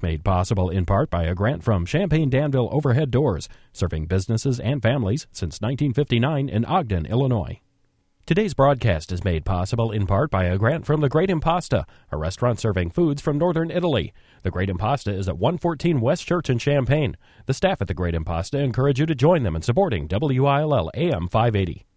made possible in part by a grant from Champaign-Danville Overhead Doors, serving businesses and families since 1959 in Ogden, Illinois. Today's broadcast is made possible in part by a grant from The Great Impasta, a restaurant serving foods from northern Italy. The Great Impasta is at 114 West Church in Champaign. The staff at The Great Impasta encourage you to join them in supporting WILL AM 580.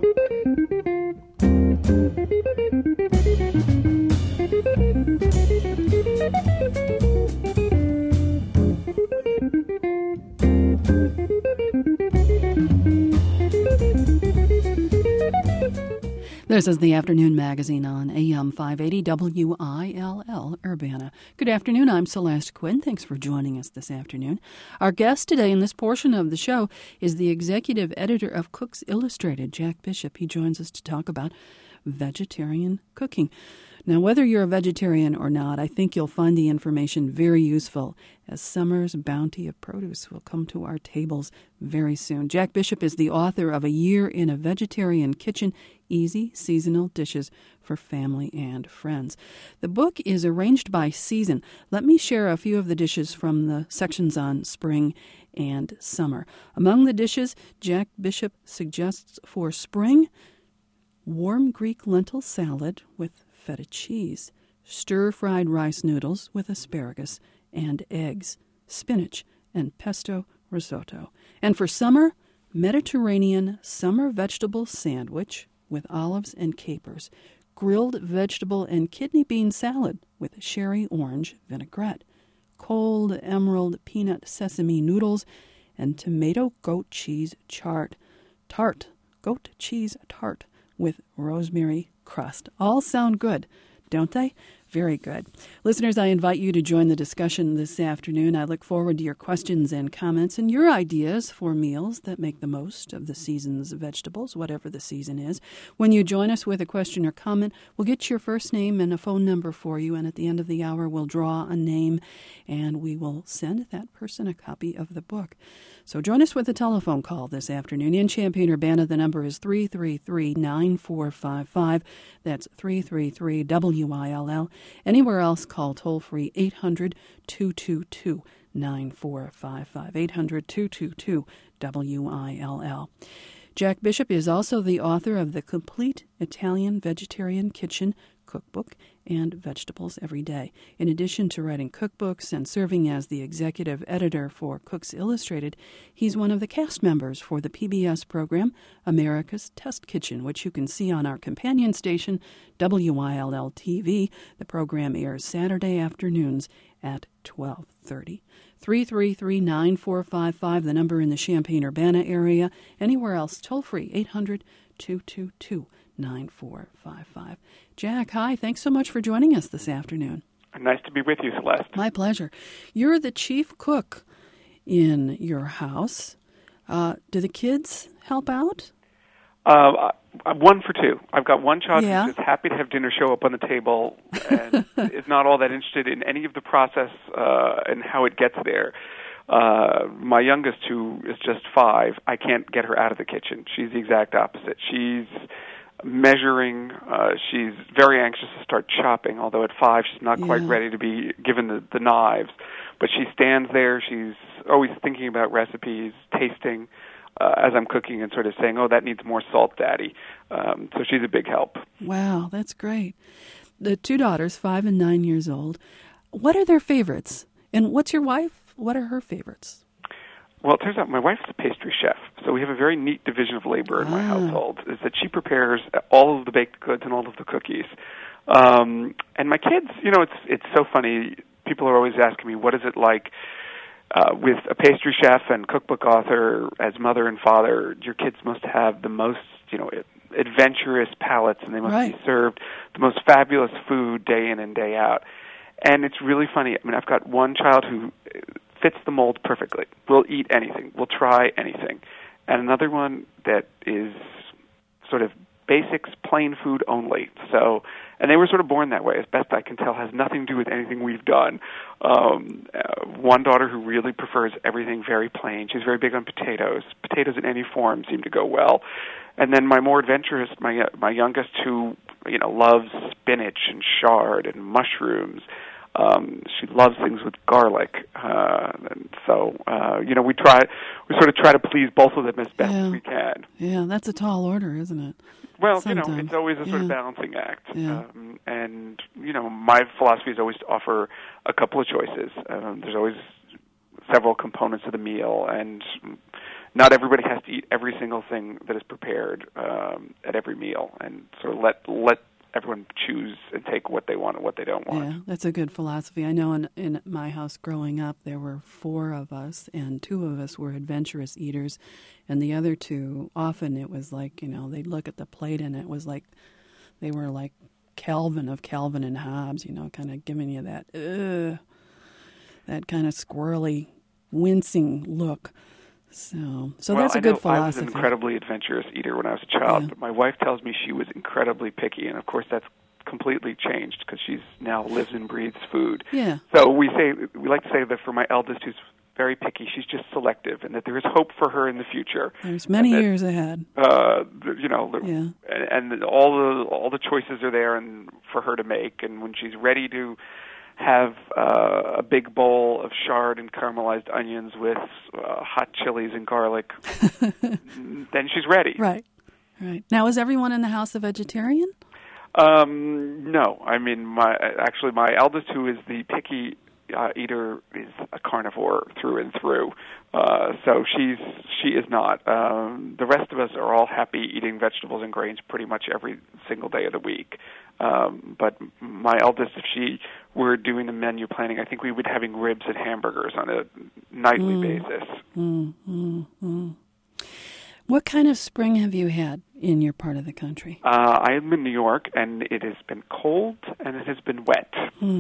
This is the Afternoon Magazine on AM 580 WILL Urbana. Good afternoon, I'm Celeste Quinn. Thanks for joining us this afternoon. Our guest today in this portion of the show is the executive editor of Cooks Illustrated, Jack Bishop. He joins us to talk about vegetarian cooking. Now, whether you're a vegetarian or not, I think you'll find the information very useful, as summer's bounty of produce will come to our tables very soon. Jack Bishop is the author of A Year in a Vegetarian Kitchen, Easy Seasonal Dishes for Family and Friends. The book is arranged by season. Let me share a few of the dishes from the sections on spring and summer. Among the dishes, Jack Bishop suggests for spring, warm Greek lentil salad with feta cheese, stir-fried rice noodles with asparagus and eggs, spinach, and pesto risotto. And for summer, Mediterranean summer vegetable sandwich with olives and capers, grilled vegetable and kidney bean salad with sherry orange vinaigrette, cold emerald peanut sesame noodles, and tomato goat cheese goat cheese tart with rosemary crust. All sound good, don't they? Very good. Listeners, I invite you to join the discussion this afternoon. I look forward to your questions and comments and your ideas for meals that make the most of the season's vegetables, whatever the season is. When you join us with a question or comment, we'll get your first name and a phone number for you, and at the end of the hour, we'll draw a name, and we will send that person a copy of the book. So join us with a telephone call this afternoon. In Champaign-Urbana, the number is 333-9455. That's 333-WILL. Anywhere else, call toll-free 800-222-9455, 800-222-WILL. Jack Bishop is also the author of The Complete Italian Vegetarian Kitchen Cookbook and Vegetables Every Day. In addition to writing cookbooks and serving as the executive editor for Cooks Illustrated, he's one of the cast members for the PBS program Test Kitchen, which you can see on our companion station, WILL-TV. The program airs Saturday afternoons at 12:30. 333-9455, the number in the Champaign-Urbana area. Anywhere else, toll-free, 800-222-9455. Jack, hi. Thanks so much for joining us this afternoon. Nice to be with you, Celeste. My pleasure. You're the chief cook in your house. Do the kids help out? One for two. I've got one child who's just happy to have dinner show up on the table and is not all that interested in any of the process and how it gets there. My youngest, who is just 5, I can't get her out of the kitchen. She's the exact opposite. She's measuring. She's very anxious to start chopping, although at 5 she's not quite ready to be given the knives. But she stands there. She's always thinking about recipes, tasting as I'm cooking and sort of saying, oh, that needs more salt, Daddy. So she's a big help. Wow, that's great. The 2 daughters, 5 and 9 years old, what are their favorites? And what's your wife? What are her favorites? Well, it turns out my wife's a pastry chef, so we have a very neat division of labor in my household, is that she prepares all of the baked goods and all of the cookies. And my kids, it's so funny. People are always asking me, what is it like with a pastry chef and cookbook author as mother and father? Your kids must have the most, adventurous palates, and they must be served the most fabulous food day in and day out. And it's really funny. I mean, I've got one child who fits the mold perfectly. We'll eat anything. We'll try anything. And another one that is sort of basics, plain food only. So, and they were sort of born that way, as best I can tell, has nothing to do with anything we've done. One daughter who really prefers everything very plain. She's very big on potatoes. Potatoes in any form seem to go well. And then my more adventurous, my youngest, who loves spinach and chard and mushrooms. She loves things with garlic, and so we sort of try to please both of them as best as we can. Yeah, that's a tall order, isn't it? Well, Sometimes. It's always a sort of balancing act. Yeah. And my philosophy is always to offer a couple of choices. There's always several components of the meal, and not everybody has to eat every single thing that is prepared at every meal, and sort of let everyone choose and take what they want and what they don't want. Yeah, that's a good philosophy. I know in my house growing up, there were 4 of us, and 2 of us were adventurous eaters, and the other 2, often it was like, they'd look at the plate and it was like they were like Calvin and Hobbes, kind of giving you that kind of squirrely, wincing look. So that's a good philosophy. I was an incredibly adventurous eater when I was a child, but my wife tells me she was incredibly picky, and of course that's completely changed because she's now lives and breathes food. Yeah. So we like to say that for my eldest, who's very picky, she's just selective, and that there is hope for her in the future. There's many years ahead. And all the choices are there and for her to make, and when she's ready to have a big bowl of charred and caramelized onions with hot chilies and garlic, then she's ready. Right. Now, is everyone in the house a vegetarian? No. I mean, my eldest, who is the picky eater, is a carnivore through and through. So she is not. The rest of us are all happy eating vegetables and grains pretty much every single day of the week. But my eldest, if she were doing the menu planning, I think we would be having ribs and hamburgers on a nightly basis. What kind of spring have you had in your part of the country? I am in New York, and it has been cold and it has been wet.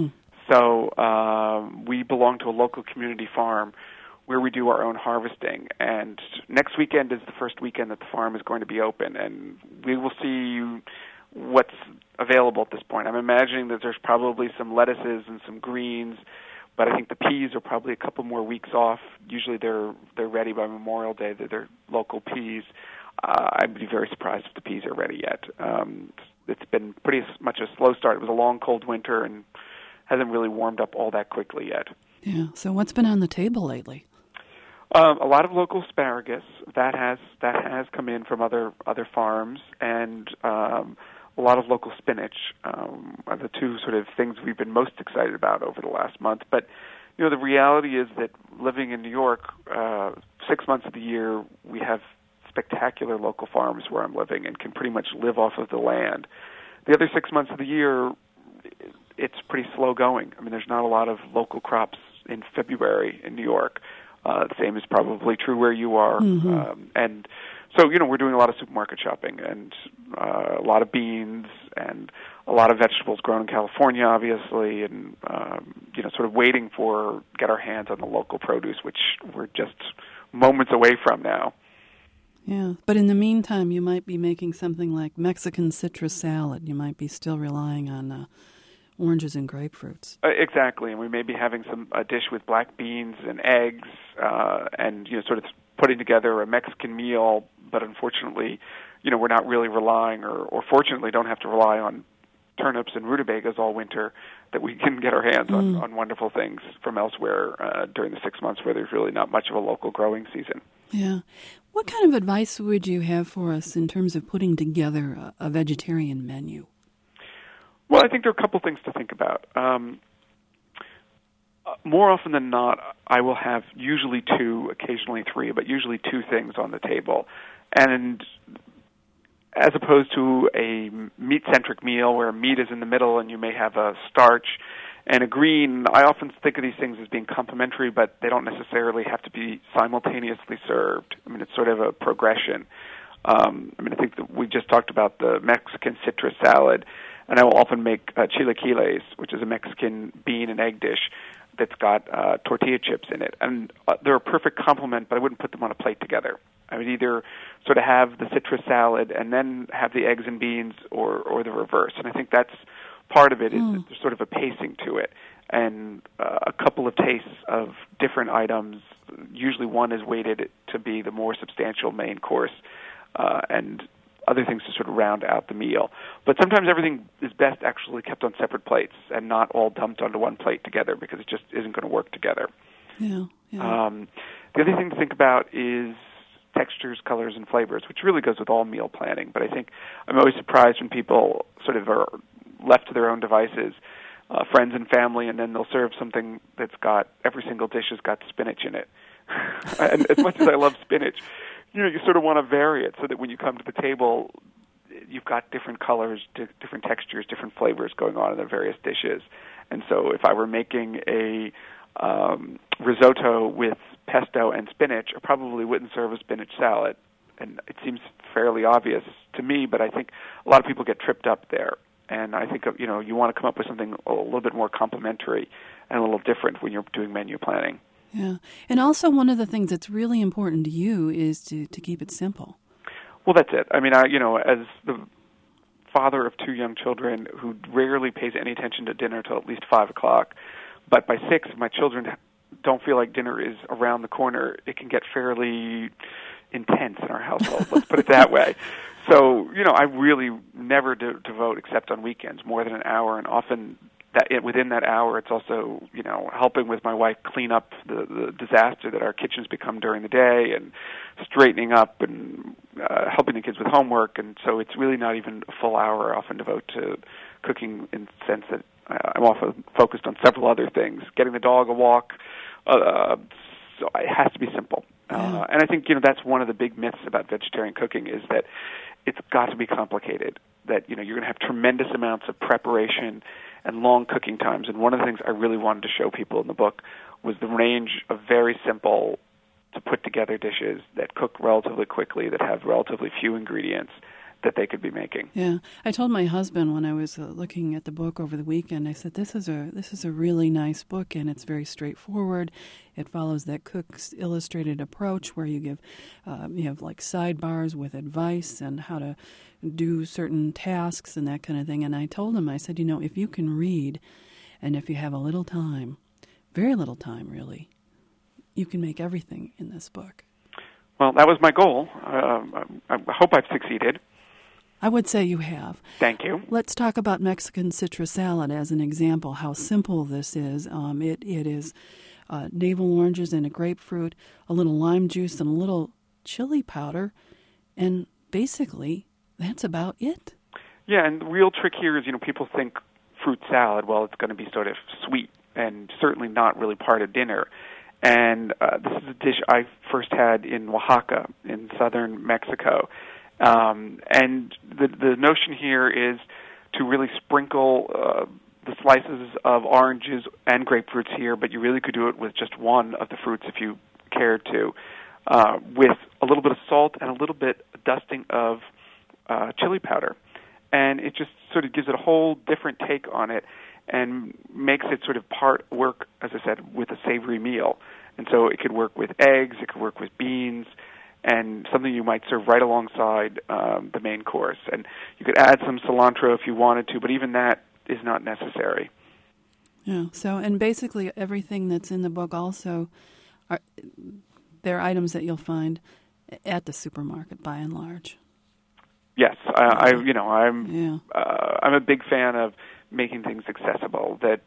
So we belong to a local community farm where we do our own harvesting. And next weekend is the first weekend that the farm is going to be open, and we will see what's available at this point. I'm imagining that there's probably some lettuces and some greens, but I think the peas are probably a couple more weeks off. Usually they're ready by Memorial Day. They're local peas. I'd be very surprised if the peas are ready yet. It's been pretty much a slow start. It was a long, cold winter and hasn't really warmed up all that quickly yet. Yeah. So what's been on the table lately? A lot of local asparagus that has come in from other farms, and a lot of local spinach are the 2 sort of things we've been most excited about over the last month. But the reality is that living in New York, 6 months of the year we have spectacular local farms where I'm living and can pretty much live off of the land. The other 6 months of the year, it's pretty slow going. I mean, there's not a lot of local crops in February in New York. The same is probably true where you are. And so, we're doing a lot of supermarket shopping and a lot of beans and a lot of vegetables grown in California, obviously, and, sort of waiting get our hands on the local produce, which we're just moments away from now. Yeah, but in the meantime, you might be making something like Mexican citrus salad. You might be still relying on oranges and grapefruits. Exactly, and we may be having a dish with black beans and eggs, and sort of putting together a Mexican meal. But unfortunately, we're not really relying, or fortunately, don't have to rely on turnips and rutabagas all winter. That we can get our hands on wonderful things from elsewhere during the 6 months where there's really not much of a local growing season. Yeah. What kind of advice would you have for us in terms of putting together a vegetarian menu? Well, I think there are a couple things to think about. More often than not, I will have usually 2, occasionally 3, but usually 2 things on the table. And as opposed to a meat-centric meal where meat is in the middle and you may have a starch and a green, I often think of these things as being complementary, but they don't necessarily have to be simultaneously served. I mean, it's sort of a progression. I think that we just talked about the Mexican citrus salad, and I will often make chilaquiles, which is a Mexican bean and egg dish that's got tortilla chips in it. And they're a perfect complement, but I wouldn't put them on a plate together. I would either sort of have the citrus salad and then have the eggs and beans, or the reverse. And I think that's part of it, is that there's sort of a pacing to it. And a couple of tastes of different items. Usually one is weighted to be the more substantial main course. And other things to sort of round out the meal. But sometimes everything is best actually kept on separate plates and not all dumped onto one plate together because it just isn't going to work together. Yeah. The other thing to think about is textures, colors, and flavors, which really goes with all meal planning. But I think I'm always surprised when people sort of are left to their own devices, friends and family, and then they'll serve something that's got, every single dish has got spinach in it. And as much as I love spinach, you sort of want to vary it so that when you come to the table, you've got different colors, different textures, different flavors going on in the various dishes. And so if I were making a risotto with pesto and spinach, I probably wouldn't serve a spinach salad. And it seems fairly obvious to me, but I think a lot of people get tripped up there. And I think, you want to come up with something a little bit more complementary and a little different when you're doing menu planning. Yeah. And also one of the things that's really important to you is to keep it simple. Well, that's it. I mean, as the father of 2 young children who rarely pays any attention to dinner till at least 5 o'clock, but by 6, if my children don't feel like dinner is around the corner, it can get fairly intense in our household. Let's put it that way. So, I really never devote, except on weekends, more than an hour, and often within that hour, it's also, helping with my wife clean up the disaster that our kitchens become during the day, and straightening up and helping the kids with homework. And so it's really not even a full hour I often devote to cooking, in the sense that I'm often focused on several other things, getting the dog a walk. So it has to be simple. And I think, that's one of the big myths about vegetarian cooking, is that it's got to be complicated, that, you're going to have tremendous amounts of preparation and long cooking times. And one of the things I really wanted to show people in the book was the range of very simple to put together dishes that cook relatively quickly, that have relatively few ingredients that they could be making. Yeah. I told my husband when I was looking at the book over the weekend, I said, this is a really nice book, and it's very straightforward. It follows that Cook's Illustrated approach where you have like sidebars with advice and how to do certain tasks and that kind of thing. And I told him, I said, if you can read, and if you have a little time, very little time really, you can make everything in this book. Well, that was my goal. I hope I've succeeded. I would say you have. Thank you. Let's talk about Mexican citrus salad as an example, how simple this is. It is navel oranges and a grapefruit, a little lime juice, and a little chili powder, and basically that's about it. Yeah, and the real trick here is, people think fruit salad, well, it's going to be sort of sweet and certainly not really part of dinner. And this is a dish I first had in Oaxaca in southern Mexico. And the notion here is to really sprinkle the slices of oranges and grapefruits here, but you really could do it with just one of the fruits if you cared to, with a little bit of salt and a little bit dusting of chili powder. And it just sort of gives it a whole different take on it and makes it sort of part work, as I said, with a savory meal. And so it could work with eggs, it could work with beans, and something you might serve right alongside the main course. And you could add some cilantro if you wanted to, but even that is not necessary. Yeah. So, and basically everything that's in the book also they're items that you'll find at the supermarket by and large. Yes, I'm a big fan of making things accessible. That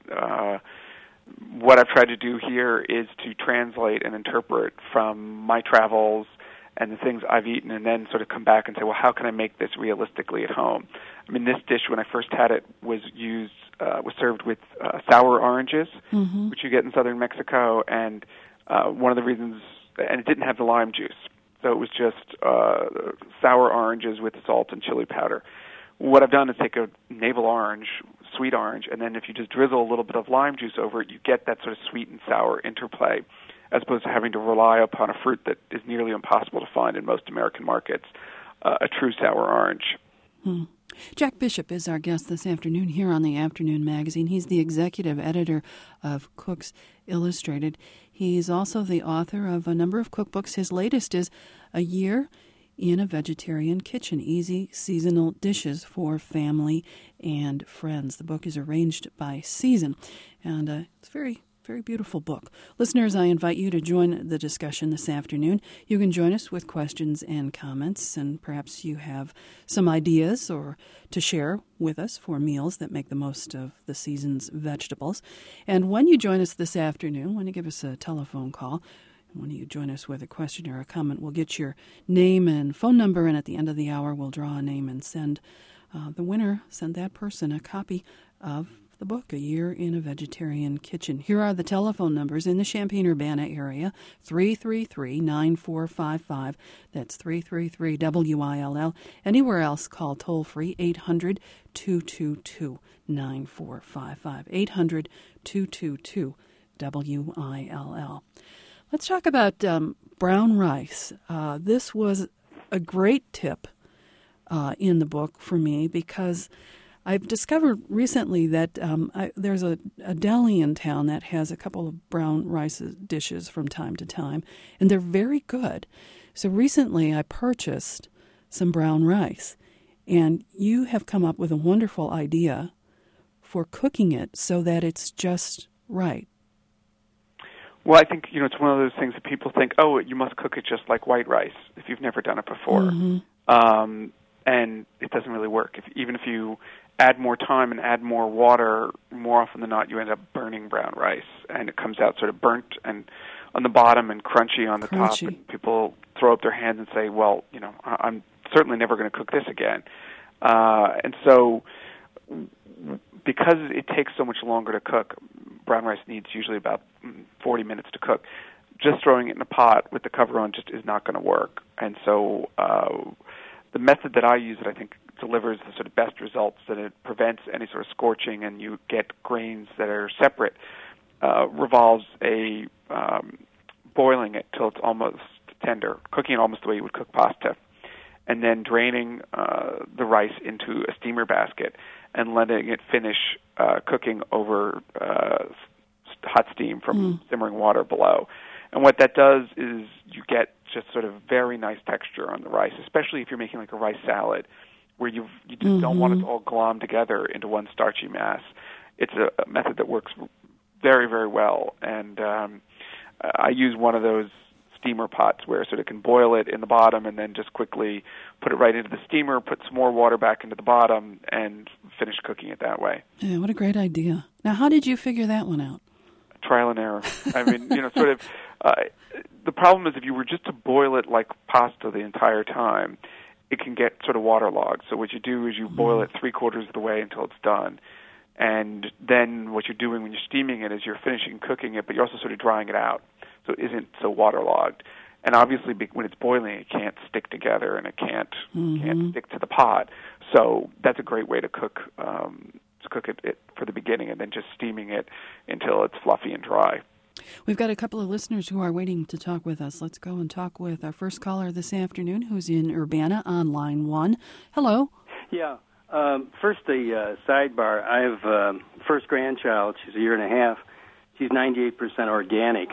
what I've tried to do here is to translate and interpret from my travels and the things I've eaten, and then sort of come back and say, well, how can I make this realistically at home? I mean, this dish, when I first had it, was served with sour oranges, which you get in southern Mexico, and one of the reasons, and it didn't have the lime juice, so it was just sour oranges with salt and chili powder. What I've done is take a navel orange, sweet orange, and then if you just drizzle a little bit of lime juice over it, you get that sort of sweet and sour interplay, as opposed to having to rely upon a fruit that is nearly impossible to find in most American markets, a true sour orange. Jack Bishop is our guest this afternoon here on the Afternoon Magazine. He's the executive editor of Cook's Illustrated. He's also the author of a number of cookbooks. His latest is A Year in a Vegetarian Kitchen, Easy Seasonal Dishes for Family and Friends. The book is arranged by season, and it's very Very beautiful book. Listeners, I invite you to join the discussion this afternoon. You can join us with questions and comments, and perhaps you have some ideas or to share with us for meals that make the most of the season's vegetables. And when you join us this afternoon, when you give us a telephone call, when you join us with a question or a comment, we'll get your name and phone number, and at the end of the hour, we'll draw a name and send that person a copy of the book, A Year in a Vegetarian Kitchen. Here are the telephone numbers in the Champaign-Urbana area, 333-9455. That's 333-WILL. Anywhere else, call toll-free, 800-222-9455, 800-222-WILL. Let's talk about brown rice. This was a great tip in the book for me because I've discovered recently that there's a deli in town that has a couple of brown rice dishes from time to time, and they're very good. So recently I purchased some brown rice, and you have come up with a wonderful idea for cooking it so that it's just right. Well, I think, it's one of those things that people think, oh, you must cook it just like white rice if you've never done it before. Mm-hmm. And it doesn't really work. Even if you add more time and add more water, more often than not, you end up burning brown rice, and it comes out sort of burnt and on the bottom and crunchy on the top. And people throw up their hands and say, well, I'm certainly never going to cook this again. And so because it takes so much longer to cook, brown rice needs usually about 40 minutes to cook. Just throwing it in a pot with the cover on just is not going to work. And so the method that I use that I think delivers the sort of best results, that it prevents any sort of scorching and you get grains that are separate, revolves a boiling it till it's almost tender, cooking it almost the way you would cook pasta, and then draining the rice into a steamer basket and letting it finish cooking over hot steam from simmering water below. And what that does is you get just sort of very nice texture on the rice, especially if you're making like a rice salad where you just don't want it to all glom together into one starchy mass. It's a method that works very, very well. And I use one of those steamer pots where sort of can boil it in the bottom and then just quickly put it right into the steamer, put some more water back into the bottom, and finish cooking it that way. Yeah, what a great idea. Now, how did you figure that one out? Trial and error. I mean, sort of, the problem is if you were just to boil it like pasta the entire time, it can get sort of waterlogged. So what you do is you boil it 3/4 of the way until it's done. And then what you're doing when you're steaming it is you're finishing cooking it, but you're also sort of drying it out so it isn't so waterlogged. And obviously when it's boiling, it can't stick together and it can't stick to the pot. So that's a great way to cook it for the beginning and then just steaming it until it's fluffy and dry. We've got a couple of listeners who are waiting to talk with us. Let's go and talk with our first caller this afternoon, who's in Urbana on line 1. Hello. Yeah. First, a sidebar. I have first grandchild. She's a year and a half. She's 98% organic.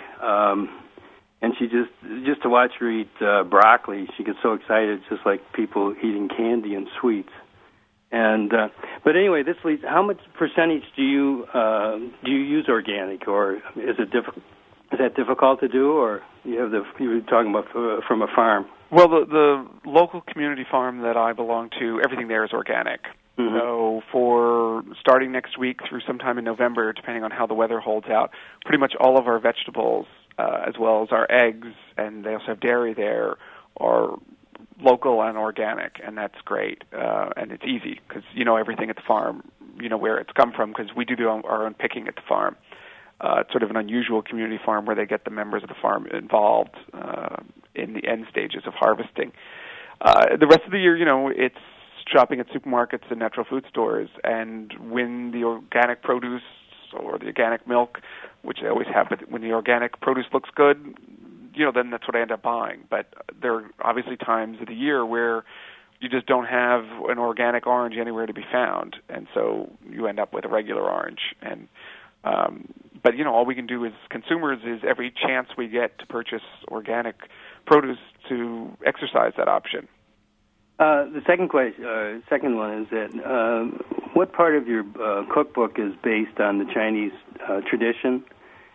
And she just to watch her eat broccoli, she gets so excited. It's just like people eating candy and sweets. And but anyway, this leads. How much percentage do you use organic, or is it is that difficult to do, or you were talking about from a farm? Well, the local community farm that I belong to, everything there is organic. Mm-hmm. So for starting next week through sometime in November, depending on how the weather holds out, pretty much all of our vegetables, as well as our eggs, and they also have dairy there, are local and organic, and that's great. And it's easy because you know everything at the farm, you know where it's come from, because we do our own picking at the farm. It's sort of an unusual community farm where they get the members of the farm involved in the end stages of harvesting. The rest of the year, it's shopping at supermarkets and natural food stores, and when the organic produce or the organic milk, which they always have, but when the organic produce looks good, then that's what I end up buying. But there are obviously times of the year where you just don't have an organic orange anywhere to be found, and so you end up with a regular orange. And but all we can do as consumers is every chance we get to purchase organic produce to exercise that option. The second one is that what part of your cookbook is based on the Chinese tradition,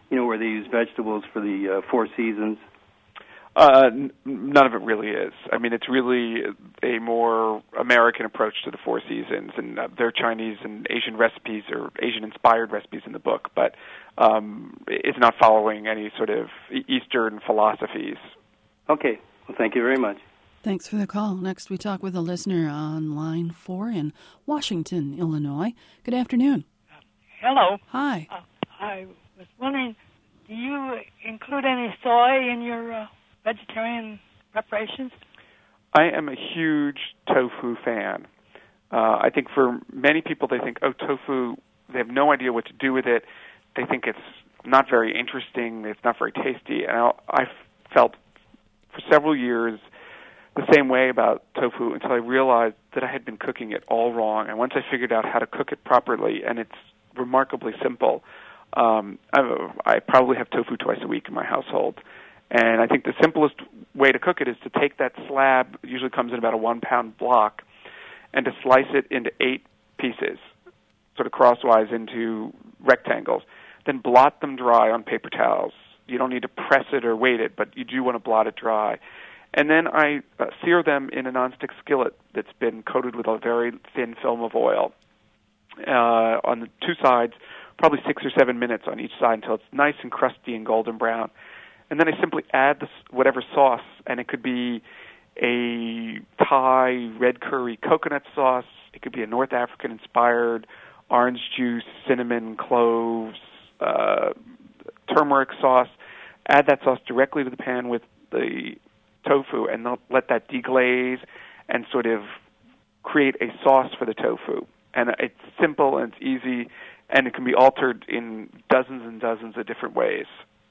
where they use vegetables for the Four Seasons? None of it really is. I mean, it's really a more American approach to the Four Seasons, and there are Chinese and Asian recipes or Asian-inspired recipes in the book, but it's not following any sort of Eastern philosophies. Okay. Well, thank you very much. Thanks for the call. Next, we talk with a listener on line 4 in Washington, Illinois. Good afternoon. Hello. Hi. I was wondering, do you include any soy in your vegetarian preparations? I am a huge tofu fan. I think for many people, they think, tofu, they have no idea what to do with it. They think it's not very interesting, it's not very tasty. And I felt for several years the same way about tofu until I realized that I had been cooking it all wrong. And once I figured out how to cook it properly, and it's remarkably simple, I probably have tofu twice a week in my household. And I think the simplest way to cook it is to take that slab, it usually comes in about a 1-pound block, and to slice it into 8 pieces, sort of crosswise into rectangles. Then blot them dry on paper towels. You don't need to press it or weight it, but you do want to blot it dry. And then I sear them in a nonstick skillet that's been coated with a very thin film of oil. On the 2 sides, probably 6 or 7 minutes on each side until it's nice and crusty and golden brown. And then I simply add whatever sauce, and it could be a Thai red curry coconut sauce. It could be a North African-inspired orange juice, cinnamon, cloves, turmeric sauce. Add that sauce directly to the pan with the tofu, and they'll let that deglaze and sort of create a sauce for the tofu. And it's simple and it's easy, and it can be altered in dozens and dozens of different ways.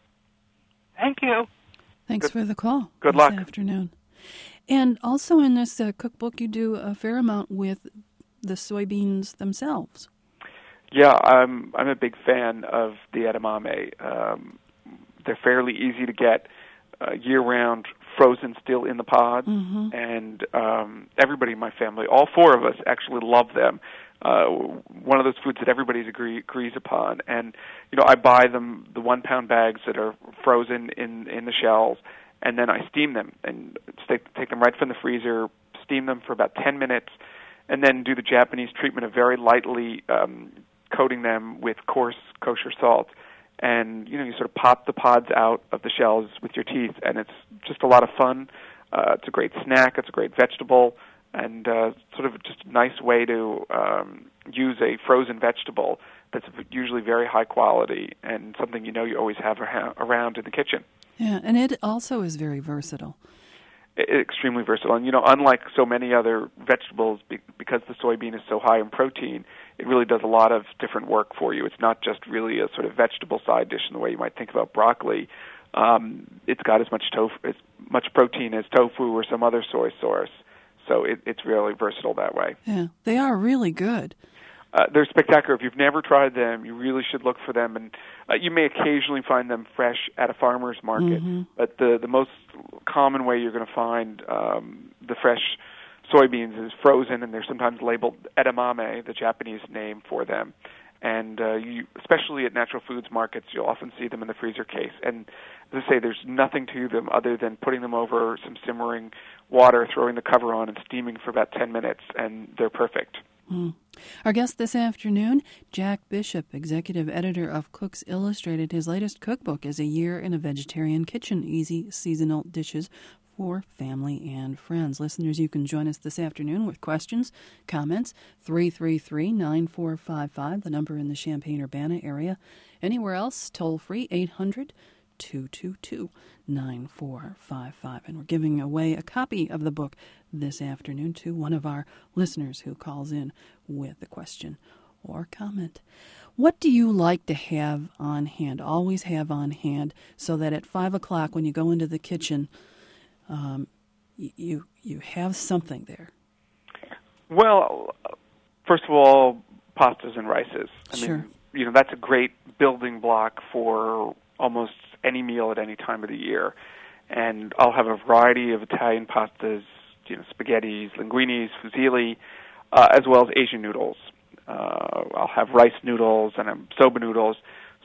Thank you. Thanks for the call. Good luck. This afternoon. And also in this cookbook, you do a fair amount with the soybeans themselves. Yeah, I'm a big fan of the edamame. They're fairly easy to get year-round, frozen still in the pods, and everybody in my family, all 4 of us, actually love them. One of those foods that everybody agrees upon. And, I buy them, the 1-pound bags that are frozen in the shells, and then I steam them and take them right from the freezer, steam them for about 10 minutes, and then do the Japanese treatment of very lightly coating them with coarse kosher salt. And, you sort of pop the pods out of the shells with your teeth, and it's just a lot of fun. It's a great snack. It's a great vegetable, and sort of just a nice way to use a frozen vegetable that's usually very high quality and something you always have around in the kitchen. Yeah, and it also is very versatile. Extremely versatile. And, unlike so many other vegetables, because the soybean is so high in protein, it really does a lot of different work for you. It's not just really a sort of vegetable side dish in the way you might think about broccoli. It's got as much protein as tofu or some other soy source. So it's really versatile that way. Yeah, they are really good. They're spectacular. If you've never tried them, you really should look for them. And you may occasionally find them fresh at a farmer's market, but the most common way you're going to find the fresh soybeans is frozen, and they're sometimes labeled edamame, the Japanese name for them. And especially at natural foods markets, you'll often see them in the freezer case. And as I say, there's nothing to them other than putting them over some simmering water, throwing the cover on, and steaming for about 10 minutes, and they're perfect. Our guest this afternoon, Jack Bishop, executive editor of Cooks Illustrated. His latest cookbook is A Year in a Vegetarian Kitchen, Easy Seasonal Dishes for Family and Friends. Listeners, you can join us this afternoon with questions, comments, 333-9455, the number in the Champaign-Urbana area. Anywhere else, toll-free, 800-222-9455. And we're giving away a copy of the book this afternoon to one of our listeners who calls in with a question or comment. What do you like to have on hand, always have on hand, so that at 5 o'clock when you go into the kitchen, you have something there? Well, first of all, pastas and rices. I Sure. mean, that's a great building block for almost any meal at any time of the year. And I'll have a variety of Italian pastas, spaghettis, linguinis, fusilli, as well as Asian noodles. I'll have rice noodles and soba noodles.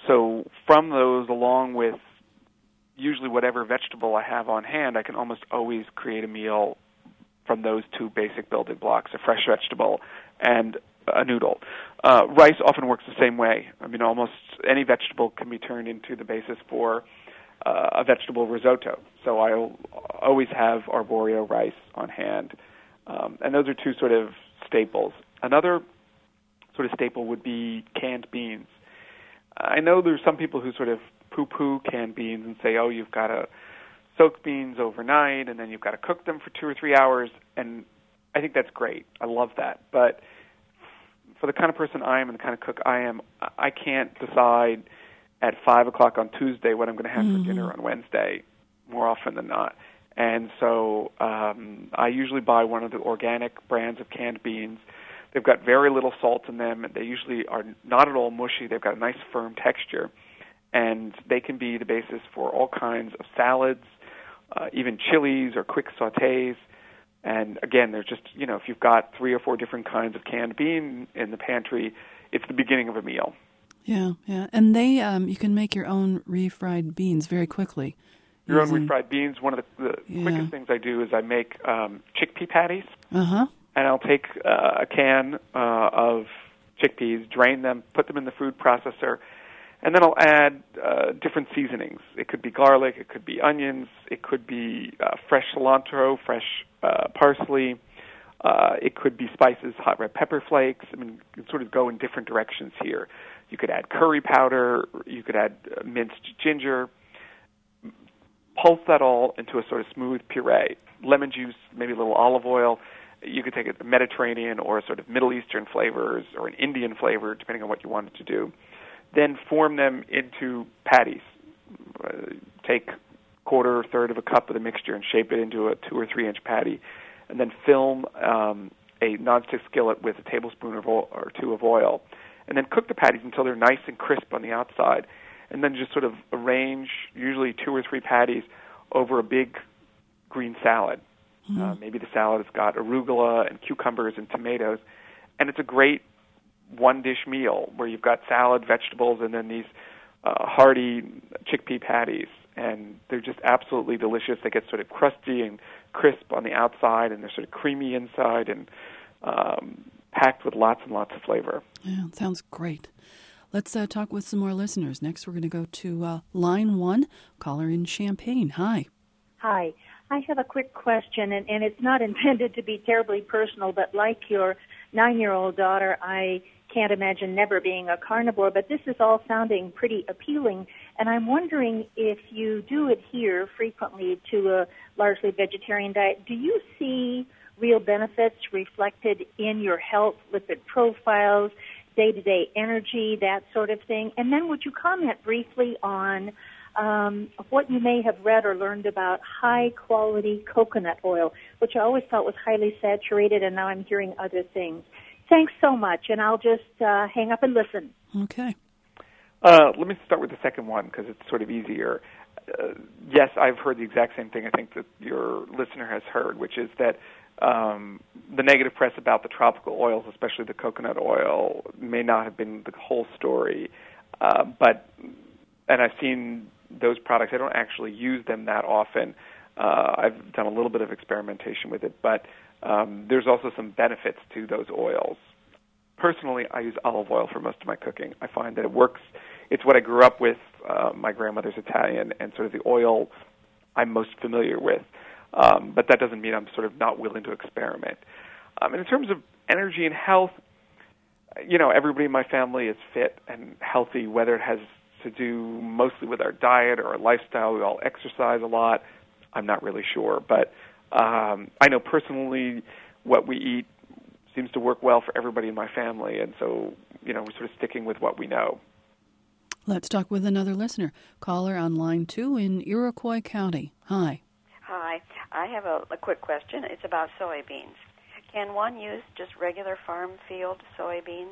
So from those, along with usually whatever vegetable I have on hand, I can almost always create a meal from those two basic building blocks, a fresh vegetable and a noodle. Rice often works the same way. I mean, almost any vegetable can be turned into the basis for a vegetable risotto. So I'll always have arborio rice on hand. And those are two sort of staples. Another sort of staple would be canned beans. I know there's some people who sort of poo-poo canned beans and say, oh, you've got to soak beans overnight and then you've got to cook them for 2 or 3 hours, and I think that's great. I love that. But for the kind of person I am and the kind of cook I am, I can't decide at 5 o'clock on Tuesday what I'm going to have for dinner on Wednesday more often than not. And so I usually buy one of the organic brands of canned beans. They've got very little salt in them, and they usually are not at all mushy. They've got a nice firm texture, and they can be the basis for all kinds of salads, even chilies or quick sautés. And again, they're just, if you've got 3 or 4 different kinds of canned bean in the pantry, it's the beginning of a meal. Yeah. And they, you can make your own refried beans very quickly. Your own refried beans. One of the quickest things I do is I make chickpea patties. Uh-huh. And I'll take a can of chickpeas, drain them, put them in the food processor, and then I'll add different seasonings. It could be garlic, it could be onions, it could be fresh cilantro, fresh parsley, it could be spices, hot red pepper flakes. I mean, you can sort of go in different directions here. You could add curry powder, you could add minced ginger, pulse that all into a sort of smooth puree. Lemon juice, maybe a little olive oil. You could take a Mediterranean or a sort of Middle Eastern flavors or an Indian flavor, depending on what you wanted to do. Then form them into patties. Take quarter or third of a cup of the mixture and shape it into a 2 or 3 inch patty. And then film a nonstick skillet with a tablespoon or 2 of oil. And then cook the patties until they're nice and crisp on the outside. And then just sort of arrange usually 2 or 3 patties over a big green salad. Maybe the salad has got arugula and cucumbers and tomatoes. And it's a great one-dish meal where you've got salad, vegetables, and then these hearty chickpea patties. And they're just absolutely delicious. They get sort of crusty and crisp on the outside, and they're sort of creamy inside and packed with lots and lots of flavor. Yeah, it sounds great. Let's talk with some more listeners. Next, we're going to go to line 1, caller in Champaign. Hi. Hi. I have a quick question, and it's not intended to be terribly personal, but like your 9-year-old daughter, I can't imagine never being a carnivore, but this is all sounding pretty appealing, and I'm wondering if you do adhere frequently to a largely vegetarian diet, do you see real benefits reflected in your health, lipid profiles, day-to-day energy, that sort of thing? And then would you comment briefly on what you may have read or learned about high-quality coconut oil, which I always thought was highly saturated, and now I'm hearing other things. Thanks so much, and I'll just hang up and listen. Okay. Let me start with the second one because it's sort of easier. Yes, I've heard the exact same thing I think that your listener has heard, which is that the negative press about the tropical oils, especially the coconut oil, may not have been the whole story. And I've seen those products. I don't actually use them that often. I've done a little bit of experimentation with it, but there's also some benefits to those oils. Personally, I use olive oil for most of my cooking. I find that it works. It's what I grew up with. My grandmother's Italian, and sort of the oil I'm most familiar with. But that doesn't mean I'm sort of not willing to experiment. And in terms of energy and health, everybody in my family is fit and healthy, whether it has to do mostly with our diet or our lifestyle. We all exercise a lot. I'm not really sure. But I know personally what we eat seems to work well for everybody in my family. And so, we're sort of sticking with what we know. Let's talk with another listener. Caller on line 2 in Iroquois County. Hi. Hi. I have a quick question. It's about soybeans. Can one use just regular farm field soybeans?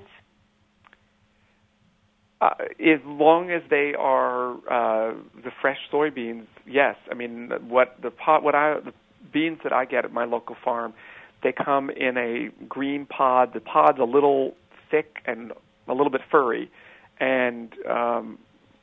As long as they are the fresh soybeans, yes. I mean, the beans that I get at my local farm, they come in a green pod. The pod's a little thick and a little bit furry, and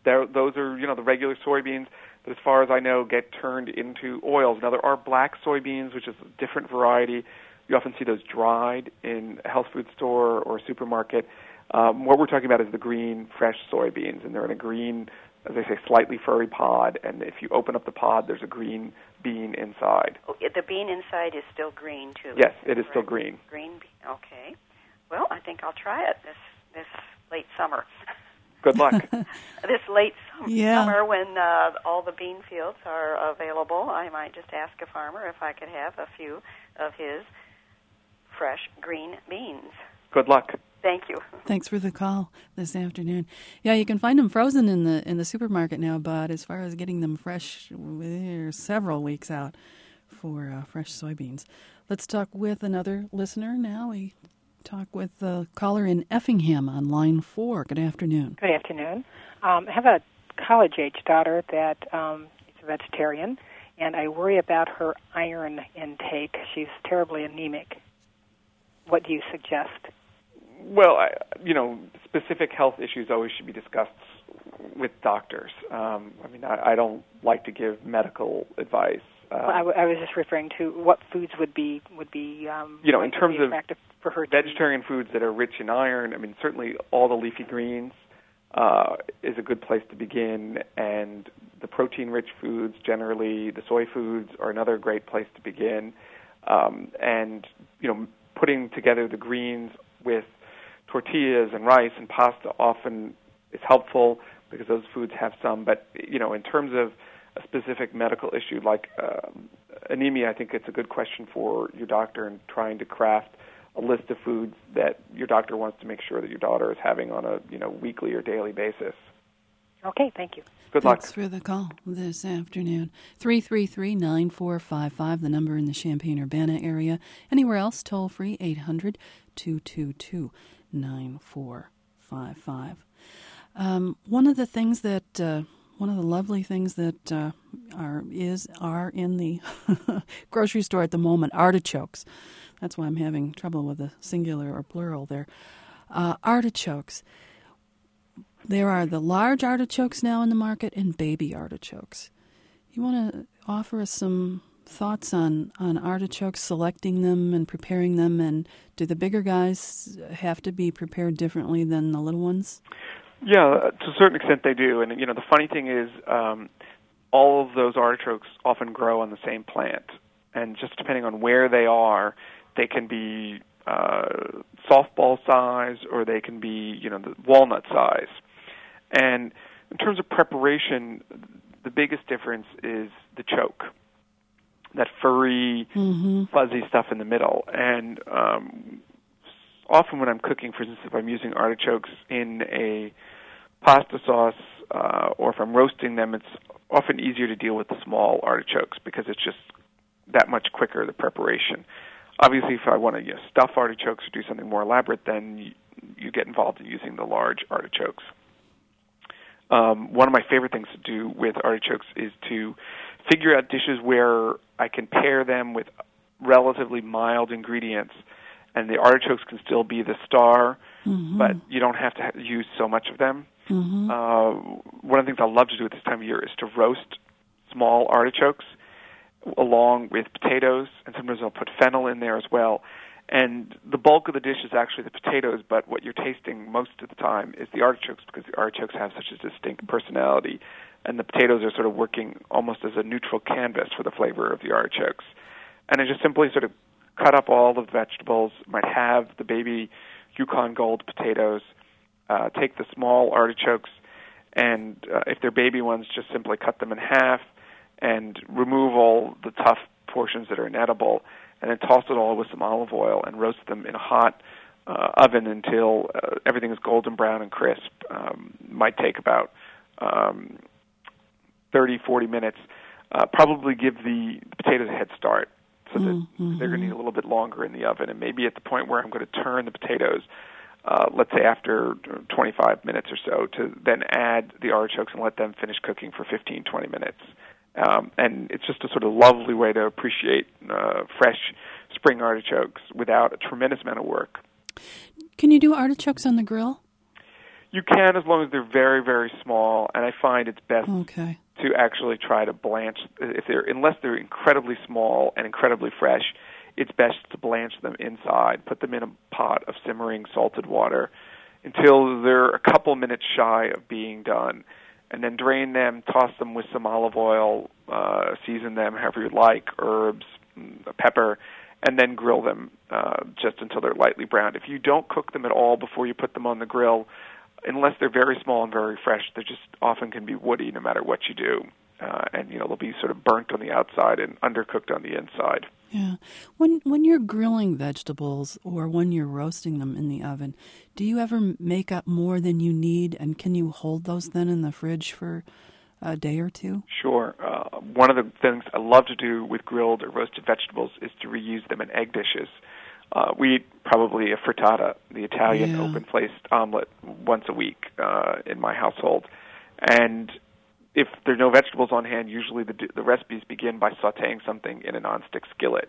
those are, the regular soybeans that, as far as I know, get turned into oils. Now, there are black soybeans, which is a different variety. You often see those dried in a health food store or a supermarket. What we're talking about is the green, fresh soybeans, and they're in a green, as I say, slightly furry pod, and if you open up the pod, there's a green bean inside. Oh, the bean inside is still green, too? Yes, it is still green. Green bean, okay. Well, I think I'll try it this late summer. Good luck. This late Yeah. summer when all the bean fields are available, I might just ask a farmer if I could have a few of his fresh green beans. Good luck. Thank you. Thanks for the call this afternoon. Yeah, you can find them frozen in the supermarket now, but as far as getting them fresh, they're several weeks out for fresh soybeans. Let's talk with another listener now. We talk with the caller in Effingham on line 4. Good afternoon. Good afternoon. I have a college-age daughter that is a vegetarian, and I worry about her iron intake. She's terribly anemic. What do you suggest? Well, specific health issues always should be discussed with doctors. I don't like to give medical advice. I was just referring to what foods would be in terms of attractive for her. Vegetarian foods that are rich in iron. Certainly all the leafy greens is a good place to begin, and the protein-rich foods, generally the soy foods, are another great place to begin. And putting together the greens with tortillas and rice and pasta often is helpful because those foods have some. But, in terms of a specific medical issue like anemia, I think it's a good question for your doctor in trying to craft a list of foods that your doctor wants to make sure that your daughter is having on a weekly or daily basis. Okay, thank you. Good luck. Thanks for the call this afternoon. 333-9455, the number in the Champaign-Urbana area. Anywhere else, toll free, 800-222-9455. One of the lovely things that are in the grocery store at the moment, artichokes. That's why I'm having trouble with the singular or plural there. Artichokes. There are the large artichokes now in the market and baby artichokes. You want to offer us some thoughts on artichokes, selecting them and preparing them, and do the bigger guys have to be prepared differently than the little ones? Yeah, to a certain extent they do. And, the funny thing is all of those artichokes often grow on the same plant. And just depending on where they are, they can be softball size or they can be, the walnut size. And in terms of preparation, the biggest difference is the choke, that furry, fuzzy stuff in the middle. And often when I'm cooking, for instance, if I'm using artichokes in a pasta sauce or if I'm roasting them, it's often easier to deal with the small artichokes because it's just that much quicker, the preparation. Obviously, if I want to stuff artichokes or do something more elaborate, then you get involved in using the large artichokes. One of my favorite things to do with artichokes is to figure out dishes where I can pair them with relatively mild ingredients, and the artichokes can still be the star, but you don't have to use so much of them. One of the things I love to do at this time of year is to roast small artichokes along with potatoes, and sometimes I'll put fennel in there as well. And the bulk of the dish is actually the potatoes, but what you're tasting most of the time is the artichokes because the artichokes have such a distinct personality, and the potatoes are sort of working almost as a neutral canvas for the flavor of the artichokes. And I just simply sort of cut up all the vegetables, might have the baby Yukon Gold potatoes, take the small artichokes, and if they're baby ones, just simply cut them in half and remove all the tough portions that are inedible, and then toss it all with some olive oil and roast them in a hot oven until everything is golden brown and crisp. Might take about 30, 40 minutes. Probably give the potatoes a head start so that they're going to need a little bit longer in the oven. And maybe at the point where I'm going to turn the potatoes, let's say after 25 minutes or so, to then add the artichokes and let them finish cooking for 15, 20 minutes. And it's just a sort of lovely way to appreciate fresh spring artichokes without a tremendous amount of work. Can you do artichokes on the grill? You can, as long as they're very, very small, and I find it's best Okay. to actually try to blanch. Unless they're incredibly small and incredibly fresh, it's best to blanch them inside. Put them in a pot of simmering salted water until they're a couple minutes shy of being done, and then drain them, toss them with some olive oil, season them however you like, herbs, pepper, and then grill them just until they're lightly browned. If you don't cook them at all before you put them on the grill, unless they're very small and very fresh, they just often can be woody no matter what you do. And, they'll be sort of burnt on the outside and undercooked on the inside. Yeah. When you're grilling vegetables or when you're roasting them in the oven, do you ever make up more than you need, and can you hold those then in the fridge for a day or two? Sure. One of the things I love to do with grilled or roasted vegetables is to reuse them in egg dishes. We eat probably a frittata, the Italian open-faced omelet, once a week in my household. And if there are no vegetables on hand, usually the recipes begin by sautéing something in a nonstick skillet.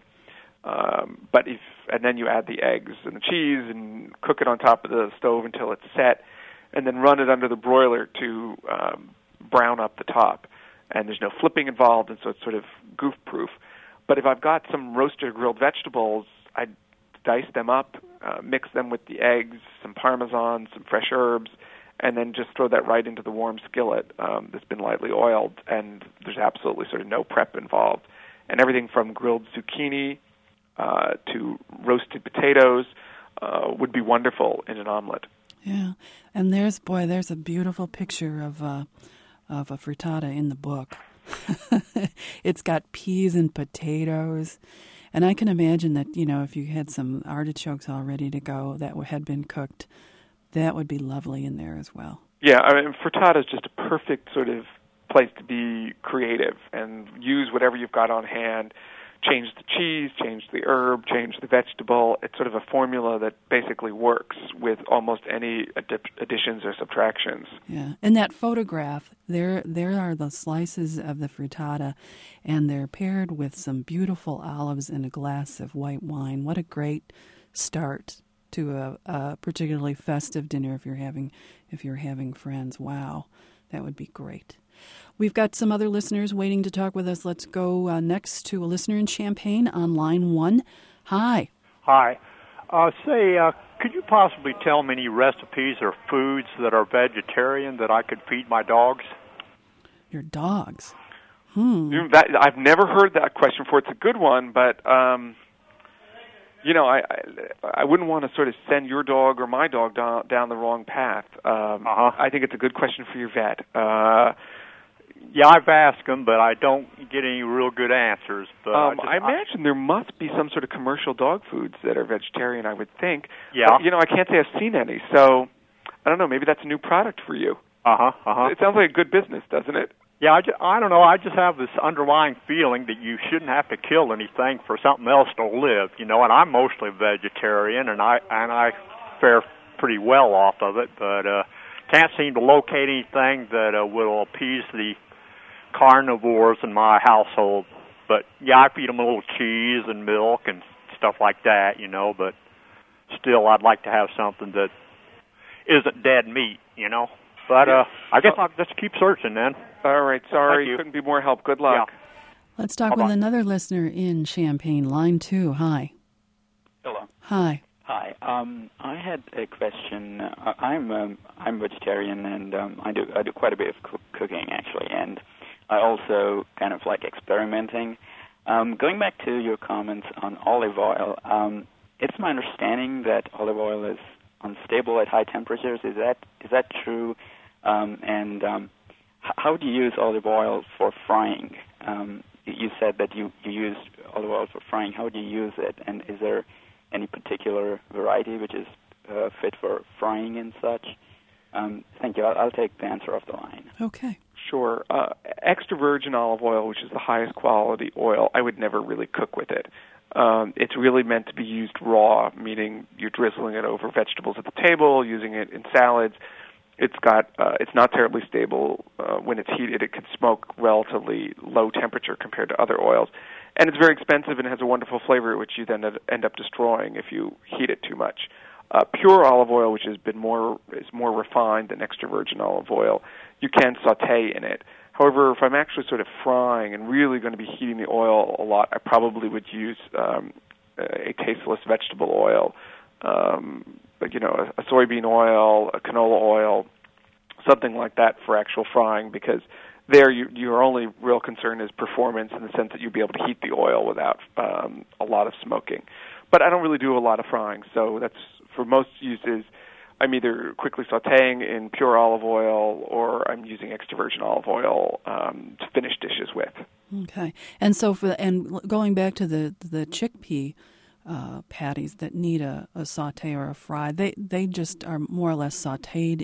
And then you add the eggs and the cheese and cook it on top of the stove until it's set, and then run it under the broiler to brown up the top. And there's no flipping involved, and so it's sort of goof-proof. But if I've got some roasted or grilled vegetables, I dice them up, mix them with the eggs, some Parmesan, some fresh herbs, and then just throw that right into the warm skillet that's been lightly oiled, and there's absolutely sort of no prep involved. And everything from grilled zucchini to roasted potatoes would be wonderful in an omelet. Yeah, and there's a beautiful picture of a frittata in the book. It's got peas and potatoes, and I can imagine that, if you had some artichokes all ready to go that had been cooked, that would be lovely in there as well. Yeah, frittata is just a perfect sort of place to be creative and use whatever you've got on hand. Change the cheese, change the herb, change the vegetable. It's sort of a formula that basically works with almost any additions or subtractions. Yeah, in that photograph, there are the slices of the frittata, and they're paired with some beautiful olives and a glass of white wine. What a great start to a particularly festive dinner if you're having friends. Wow, that would be great. We've got some other listeners waiting to talk with us. Let's go next to a listener in Champaign on line 1. Hi. Hi. Could you possibly tell me any recipes or foods that are vegetarian that I could feed my dogs? Your dogs? I've never heard that question before. It's a good one, but I wouldn't want to sort of send your dog or my dog down the wrong path. I think it's a good question for your vet. Yeah, I've asked them, but I don't get any real good answers. But I imagine there must be some sort of commercial dog foods that are vegetarian, I would think. Yeah. But, I can't say I've seen any, so I don't know. Maybe that's a new product for you. It sounds like a good business, doesn't it? Yeah, I don't know. I just have this underlying feeling that you shouldn't have to kill anything for something else to live, and I'm mostly vegetarian, and I fare pretty well off of it, but can't seem to locate anything that will appease the carnivores in my household. But yeah, I feed them a little cheese and milk and stuff like that, but still I'd like to have something that isn't dead meat, But I guess I'll just keep searching then. All right, sorry, couldn't be more help. Good luck. Yeah. Let's talk with another listener in Champaign, line 2. Hi. Hello. Hi. Hi. I had a question. I'm vegetarian, and I do quite a bit of cooking actually, and I also kind of like experimenting. Going back to your comments on olive oil, it's my understanding that olive oil is unstable at high temperatures. Is that true? How do you use olive oil for frying? You said that you used olive oil for frying. How do you use it? And is there any particular variety which is fit for frying and such? Thank you. I'll take the answer off the line. Okay. Sure. Extra virgin olive oil, which is the highest quality oil, I would never really cook with it. It's really meant to be used raw, meaning you're drizzling it over vegetables at the table, using it in salads. It's not terribly stable. When it's heated, it can smoke relatively low temperature compared to other oils. And it's very expensive and has a wonderful flavor, which you then end up destroying if you heat it too much. Pure olive oil, which is more refined than extra virgin olive oil, you can saute in it. However, if I'm actually sort of frying and really going to be heating the oil a lot, I probably would use a tasteless vegetable oil, like a soybean oil, a canola oil, something like that for actual frying, because there your only real concern is performance in the sense that you'll be able to heat the oil without a lot of smoking. But I don't really do a lot of frying, so that's for most uses. I'm either quickly sautéing in pure olive oil or I'm using extra virgin olive oil to finish dishes with. Okay, and so going back to the chickpea patties that need a sauté or a fry, they just are more or less sautéed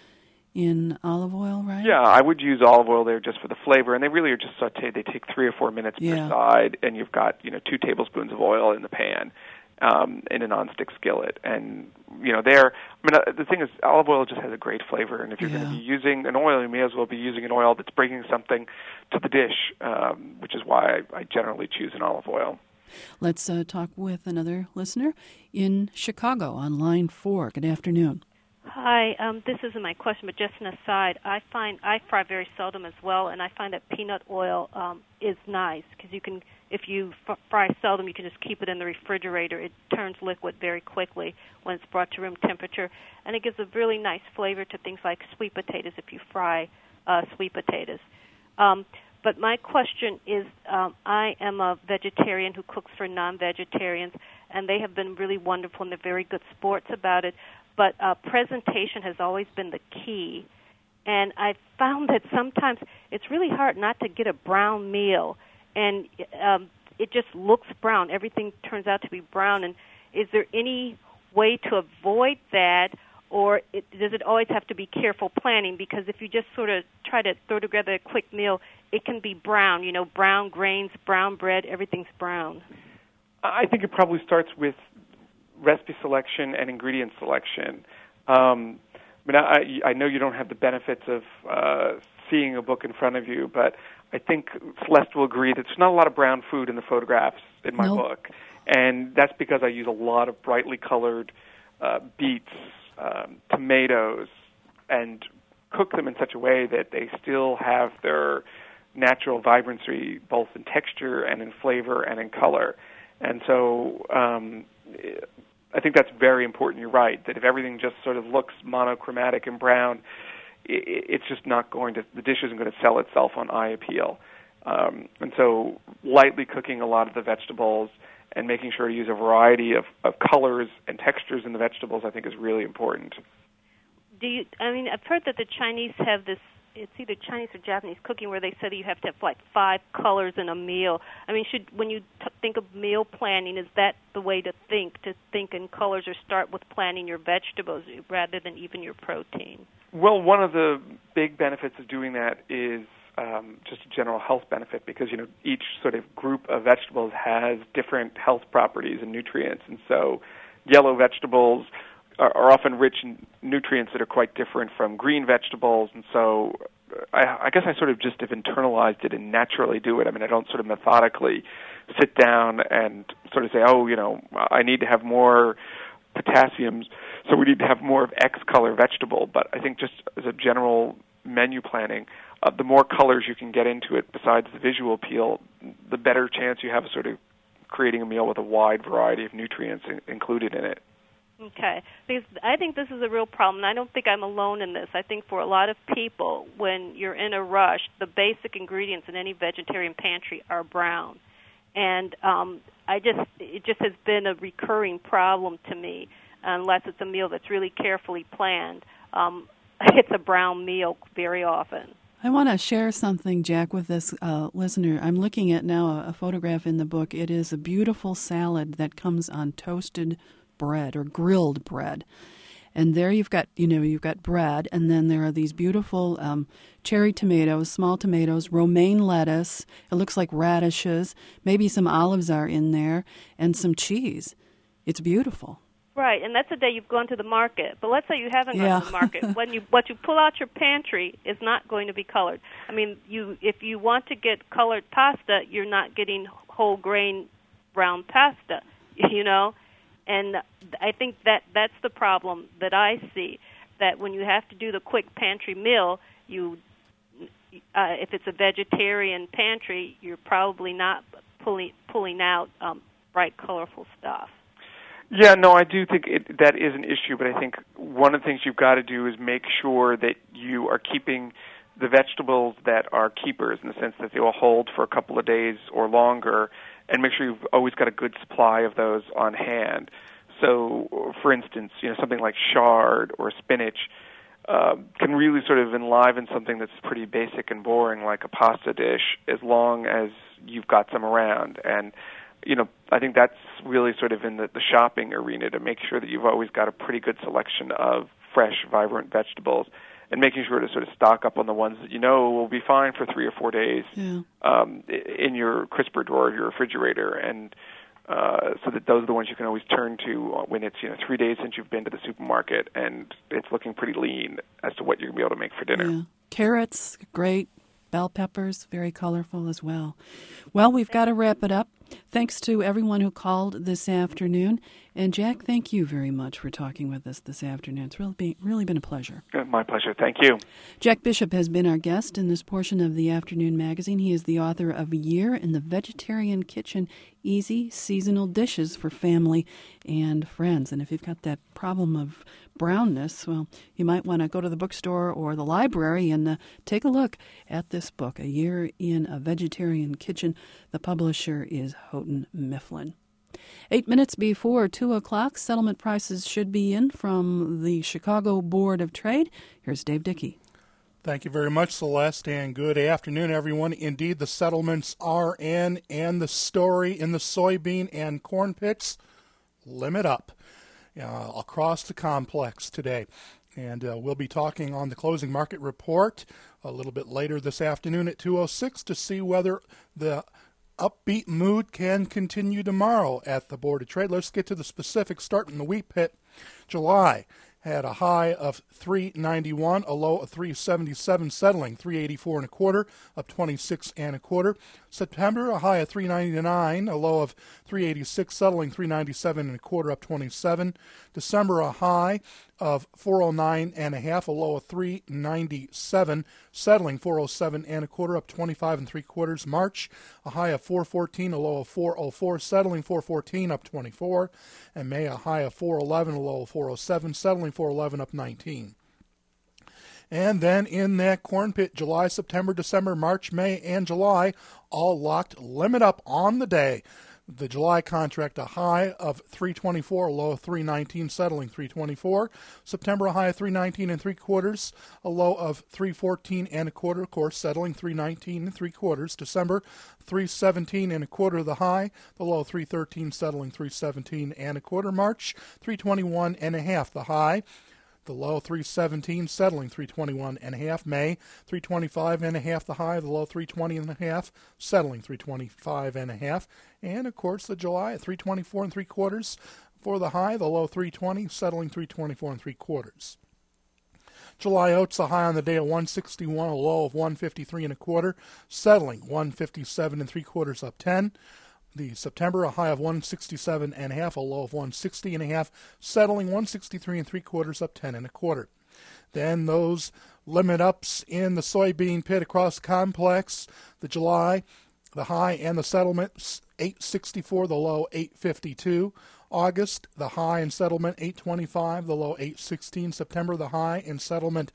in olive oil, right? Yeah, I would use olive oil there just for the flavor, and they really are just sautéed. They take 3 or 4 minutes per side, and you've got 2 tablespoons of oil in the pan in a nonstick skillet. And the thing is, olive oil just has a great flavor, and if you're going to be using an oil, you may as well be using an oil that's bringing something to the dish, which is why I generally choose an olive oil. Let's talk with another listener in Chicago on line 4. Good afternoon. Hi, this isn't my question, but just an aside. I fry very seldom as well, and I find that peanut oil is nice because if you fry seldom, you can just keep it in the refrigerator. It turns liquid very quickly when it's brought to room temperature, and it gives a really nice flavor to things like sweet potatoes if you fry sweet potatoes. But my question is, I am a vegetarian who cooks for non-vegetarians, and they have been really wonderful, and they're very good sports about it. But presentation has always been the key. And I've found that sometimes it's really hard not to get a brown meal. And it just looks brown. Everything turns out to be brown. And is there any way to avoid that? Or does it always have to be careful planning? Because if you just sort of try to throw together a quick meal, it can be brown. Brown grains, brown bread, everything's brown. I think it probably starts with recipe selection and ingredient selection. I know you don't have the benefits of seeing a book in front of you, but I think Celeste will agree that there's not a lot of brown food in the photographs in my book, and that's because I use a lot of brightly colored beets, tomatoes, and cook them in such a way that they still have their natural vibrancy both in texture and in flavor and in color. And so I think that's very important. You're right, that if everything just sort of looks monochromatic and brown, it's just not going to, the dish isn't going to sell itself on eye appeal. And so lightly cooking a lot of the vegetables and making sure to use a variety of colors and textures in the vegetables, I think, is really important. I've heard that the Chinese have this, it's either Chinese or Japanese cooking, where they say that you have to have 5 colors in a meal. When you think of meal planning, is that the way to think in colors, or start with planning your vegetables rather than even your protein? Well, one of the big benefits of doing that is just a general health benefit, because each sort of group of vegetables has different health properties and nutrients, and so yellow vegetables are often rich in nutrients that are quite different from green vegetables, and so I guess I sort of just have internalized it and naturally do it. I don't sort of methodically sit down and sort of say, I need to have more potassium, so we need to have more of X color vegetable. But I think just as a general menu planning, the more colors you can get into it besides the visual appeal, the better chance you have of sort of creating a meal with a wide variety of nutrients included in it. Okay, because I think this is a real problem, and I don't think I'm alone in this. I think for a lot of people, when you're in a rush, the basic ingredients in any vegetarian pantry are brown. And it just has been a recurring problem to me, unless it's a meal that's really carefully planned. It's a brown meal very often. I want to share something, Jack, with this listener. I'm looking at now a photograph in the book. It is a beautiful salad that comes on toasted bread or grilled bread. And there you've got bread, and then there are these beautiful cherry tomatoes, small tomatoes, romaine lettuce. It looks like radishes. Maybe some olives are in there, and some cheese. It's beautiful. Right, and that's the day you've gone to the market. But let's say you haven't gone to the market. What you pull out your pantry is not going to be colored. If you want to get colored pasta, you're not getting whole grain brown pasta, And I think that's the problem that I see, that when you have to do the quick pantry meal, if it's a vegetarian pantry, you're probably not pulling out bright, colorful stuff. Yeah, no, I do think that is an issue, but I think one of the things you've got to do is make sure that you are keeping the vegetables that are keepers, in the sense that they will hold for a couple of days or longer, and make sure you've always got a good supply of those on hand. So, for instance, something like chard or spinach can really sort of enliven something that's pretty basic and boring, like a pasta dish, as long as you've got some around. And I think that's really sort of in the shopping arena, to make sure that you've always got a pretty good selection of fresh, vibrant vegetables, and making sure to sort of stock up on the ones that will be fine for 3 or 4 days in your crisper drawer of your refrigerator, and so that those are the ones you can always turn to when it's 3 days since you've been to the supermarket and it's looking pretty lean as to what you're going to be able to make for dinner. Yeah. Carrots, great. Bell peppers, very colorful as well. Well, we've got to wrap it up. Thanks to everyone who called this afternoon. And Jack, thank you very much for talking with us this afternoon. It's really been a pleasure. My pleasure. Thank you. Jack Bishop has been our guest in this portion of the Afternoon Magazine. He is the author of A Year in the Vegetarian Kitchen, Easy Seasonal Dishes for Family and Friends. And if you've got that problem of brownness, well, you might want to go to the bookstore or the library and take a look at this book, A Year in a Vegetarian Kitchen. The publisher is Houghton Mifflin. 8 minutes before 2 o'clock, settlement prices should be in from the Chicago Board of Trade. Here's Dave Dickey. Thank you very much, Celeste, and good afternoon, everyone. Indeed, the settlements are in, and the story in the soybean and corn pits, limit up across the complex today. And we'll be talking on the closing market report a little bit later this afternoon at 2:06 to see whether the upbeat mood can continue tomorrow at the Board of Trade. Let's get to the specifics, starting in the wheat pit. July had a high of 391, a low of 377, settling 384 and a quarter, up 26 and a quarter. September, a high of 399, a low of 386, settling 397 and a quarter, up 27. December, a high of 409 and a half, a low of 397, settling 407 and a quarter, up 25 and 3/4. March, a high of 414, a low of 404, settling 414, up 24. And May, a high of 411, a low of 407, settling 411, up 19. And then in that corn pit, July, September, December, March, May, and July, all locked limit up on the day. The July contract, a high of 324, a low of 319, settling 324. September, a high of 319 and 3/4, a low of 314 and a quarter, of course, settling 319 and 3/4. December, 317 and a quarter, the high, the low 313, settling 317 and a quarter. March, 321 and a half, the high, the low 317, settling 321 and a half. May, 325 and a half, the high, the low 320 and a half, settling 325 and a half. And of course the July at 324 and 3/4 for the high, the low 320, settling 324 and 3/4. July oats, a high on the day of 161, a low of 153 and a quarter, settling 157 and 3/4, up 10. The September, a high of 167 and a half, a low of 160 and a half, settling 163 and 3/4, up 10 and a quarter. Then those limit ups in the soybean pit across the complex. The July, the high and the settlement 864, the low 852. August, the high and settlement 825, the low 816. September, the high and settlement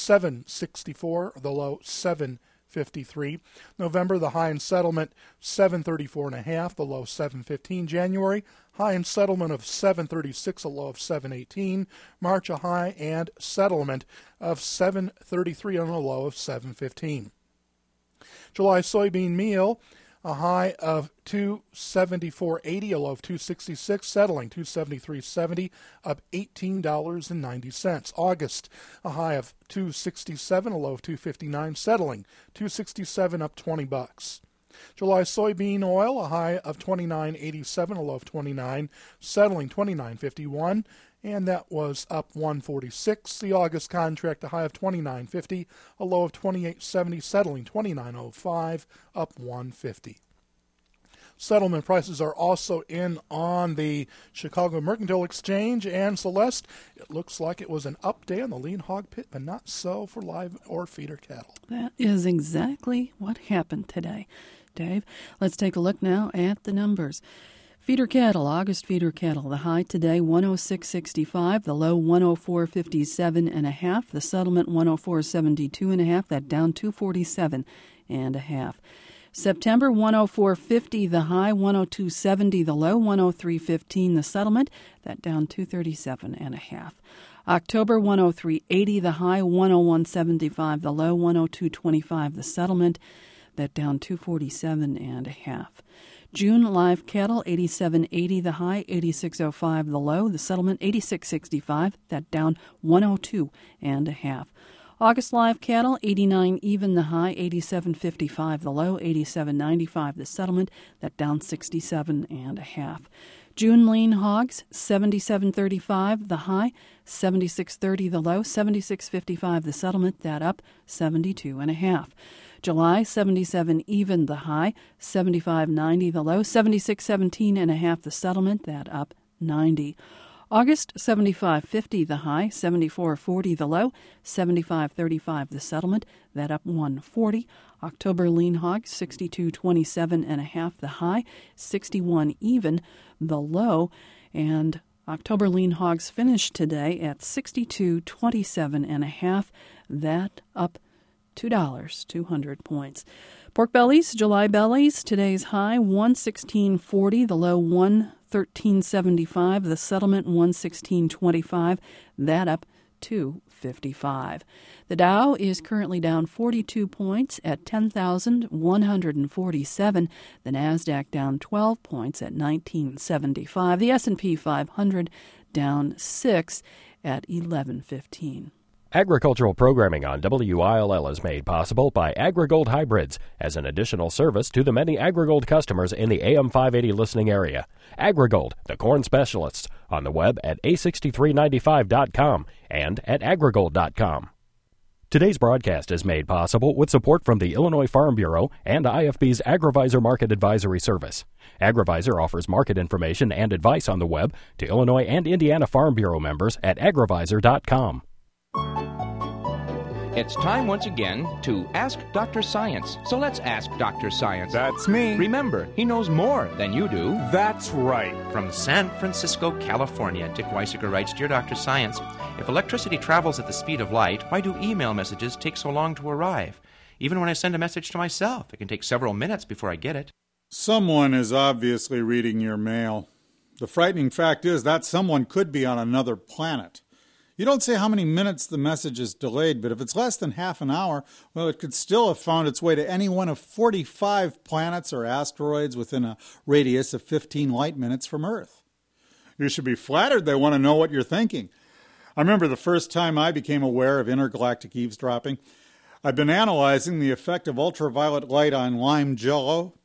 764, the low 753. November, the high and settlement 734 and a half, the low 715. January, high and settlement of 736, a low of 718. March, a high and settlement of 733 and a low of 715. July soybean meal, a high of 274.80, a low of 266, settling 273.70, up $18.90. August, a high of 267, a low of 259, settling 267, up $20. July soybean oil, a high of 29.87, a low of 29, settling 29.51, and that was up 146. The August contract, a high of 29.50, a low of 28.70, settling 29.05, up 150. Settlement prices are also in on the Chicago Mercantile Exchange. And Celeste, it looks like it was an up day on the lean hog pit, but not so for live or feeder cattle. That is exactly what happened today, Dave. Let's take a look now at the numbers. Feeder cattle, August feeder cattle, the high today 106.65, the low 104.57.5, the settlement 104.72.5, that down 247.5. September 104.50, the high 102.70, the low 103.15, the settlement, that down 237.5. October 103.80, the high 101.75, the low 102.25, the settlement, that down 247.5. June live cattle 87.80, the high 86.05, the low, the settlement 86.65, that down 102.5. August live cattle 89 even, the high 87.55, the low 87.95, the settlement, that down 67.5. June lean hogs 77.35, the high 76.30, the low 76.55, the settlement, that up 72.5. July 77 even, the high 75.90, the low 76.17.5, the settlement, that up 90. August 75.50, the high 74.40, the low 75.35, the settlement, that up 140. October lean hog 62.27.5, the high 61 even, the low, and October lean hogs finished today at 62.27.5, that up $2, 200 points. Pork bellies, July bellies, today's high 116.40, the low 113.75, the settlement 116.25, that up 255. The Dow is currently down 42 points at 10,147. The Nasdaq down 12 points at 1975. The S&P 500 down 6 at 1115. Agricultural programming on WILL is made possible by AgriGold Hybrids as an additional service to the many AgriGold customers in the AM 580 listening area. AgriGold, the corn specialists, on the web at a6395.com and at agrigold.com. Today's broadcast is made possible with support from the Illinois Farm Bureau and IFB's AgriVisor Market Advisory Service. AgriVisor offers market information and advice on the web to Illinois and Indiana Farm Bureau members at agrivisor.com. It's time once again to Ask Dr. Science. So let's ask Dr. Science. That's me. Remember, he knows more than you do. That's right. From San Francisco, California, Dick Weisiger writes, Dear Dr. Science, if electricity travels at the speed of light, why do email messages take so long to arrive? Even when I send a message to myself, it can take several minutes before I get it. Someone is obviously reading your mail. The frightening fact is that someone could be on another planet. You don't say how many minutes the message is delayed, but if it's less than half an hour, well, it could still have found its way to any one of 45 planets or asteroids within a radius of 15 light minutes from Earth. You should be flattered they want to know what you're thinking. I remember the first time I became aware of intergalactic eavesdropping. I've been analyzing the effect of ultraviolet light on lime jello,